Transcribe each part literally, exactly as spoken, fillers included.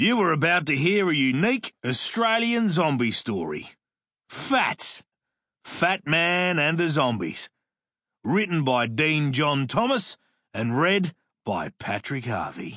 You were about to hear a unique Australian zombie story. Fats. Fat Man and the Zombies. Written by Dean John Thomas and read by Patrick Harvey.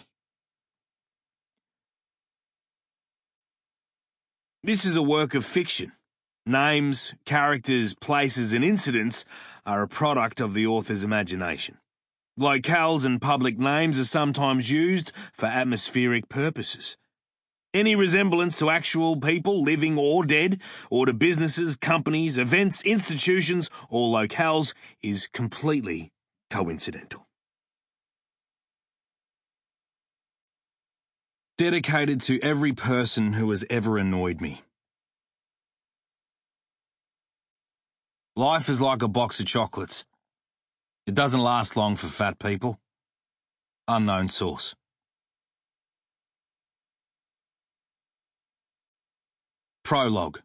This is a work of fiction. Names, characters, places and incidents are a product of the author's imagination. Locales and public names are sometimes used for atmospheric purposes. Any resemblance to actual people, living or dead, or to businesses, companies, events, institutions, or locales is completely coincidental. Dedicated to every person who has ever annoyed me. Life is like a box of chocolates. It doesn't last long for fat people. Unknown source. Prologue.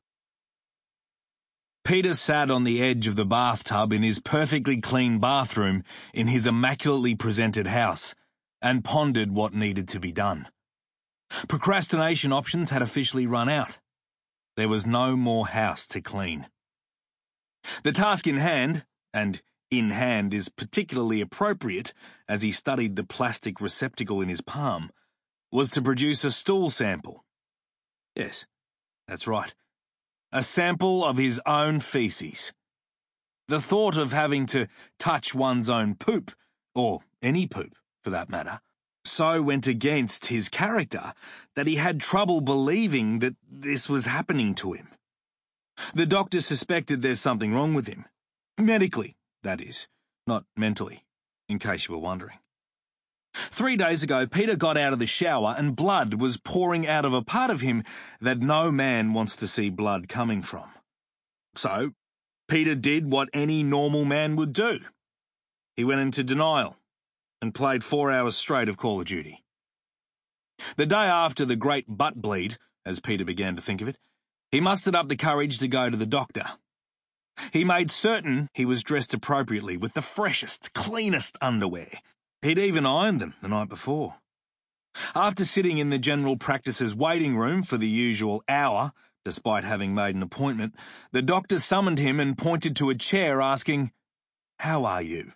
Peter sat on the edge of the bathtub in his perfectly clean bathroom in his immaculately presented house and pondered what needed to be done. Procrastination options had officially run out. There was no more house to clean. The task in hand, and in hand is particularly appropriate as he studied the plastic receptacle in his palm, was to produce a stool sample. Yes, that's right. A sample of his own feces. The thought of having to touch one's own poop, or any poop for that matter, so went against his character that he had trouble believing that this was happening to him. The doctor suspected there's something wrong with him. Medically, that is, not mentally, in case you were wondering. Three days ago, Peter got out of the shower and blood was pouring out of a part of him that no man wants to see blood coming from. So, Peter did what any normal man would do. He went into denial and played four hours straight of Call of Duty. The day after the great butt bleed, as Peter began to think of it, he mustered up the courage to go to the doctor. He made certain he was dressed appropriately with the freshest, cleanest underwear. He'd even ironed them the night before. After sitting in the general practice's waiting room for the usual hour, despite having made an appointment, the doctor summoned him and pointed to a chair asking, "How are you?"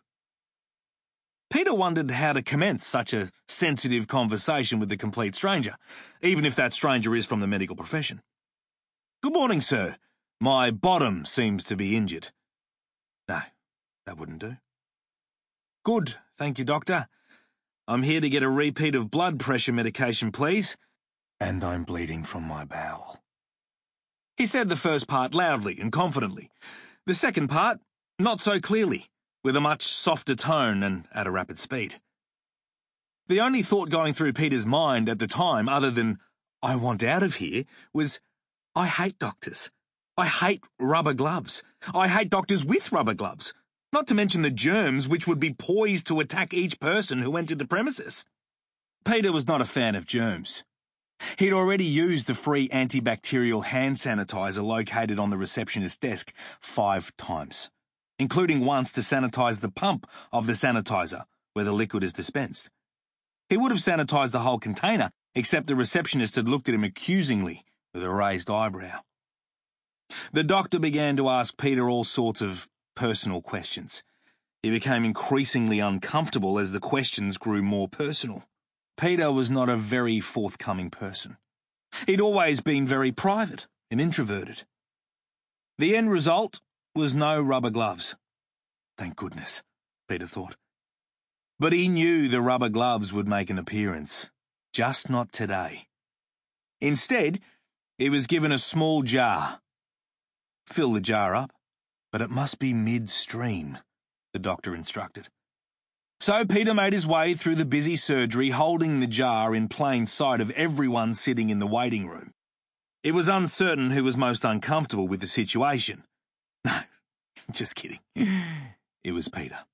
Peter wondered how to commence such a sensitive conversation with a complete stranger, even if that stranger is from the medical profession. "Good morning, sir. My bottom seems to be injured." No, that wouldn't do. "Good, thank you, doctor. I'm here to get a repeat of blood pressure medication, please. And I'm bleeding from my bowel." He said the first part loudly and confidently. The second part, not so clearly, with a much softer tone and at a rapid speed. The only thought going through Peter's mind at the time, other than, "I want out of here," was, "I hate doctors. I hate rubber gloves. I hate doctors with rubber gloves. Not to mention the germs which would be poised to attack each person who entered the premises." Peter was not a fan of germs. He'd already used the free antibacterial hand sanitizer located on the receptionist's desk five times, including once to sanitize the pump of the sanitizer where the liquid is dispensed. He would have sanitized the whole container, except the receptionist had looked at him accusingly with a raised eyebrow. The doctor began to ask Peter all sorts of personal questions. He became increasingly uncomfortable as the questions grew more personal. Peter was not a very forthcoming person. He'd always been very private and introverted. The end result was no rubber gloves. Thank goodness, Peter thought. But he knew the rubber gloves would make an appearance, just not today. Instead, he was given a small jar. Fill the jar up, but it must be midstream, the doctor instructed. So Peter made his way through the busy surgery, holding the jar in plain sight of everyone sitting in the waiting room. It was uncertain who was most uncomfortable with the situation. No, just kidding. It was Peter.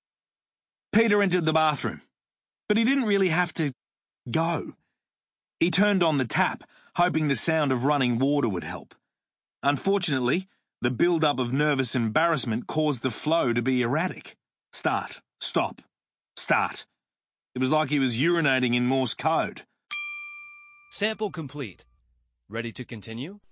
Peter entered the bathroom, but he didn't really have to go. He turned on the tap, hoping the sound of running water would help. Unfortunately, the build-up of nervous embarrassment caused the flow to be erratic. Start, stop, start. It was like he was urinating in Morse code. Sample complete. Ready to continue?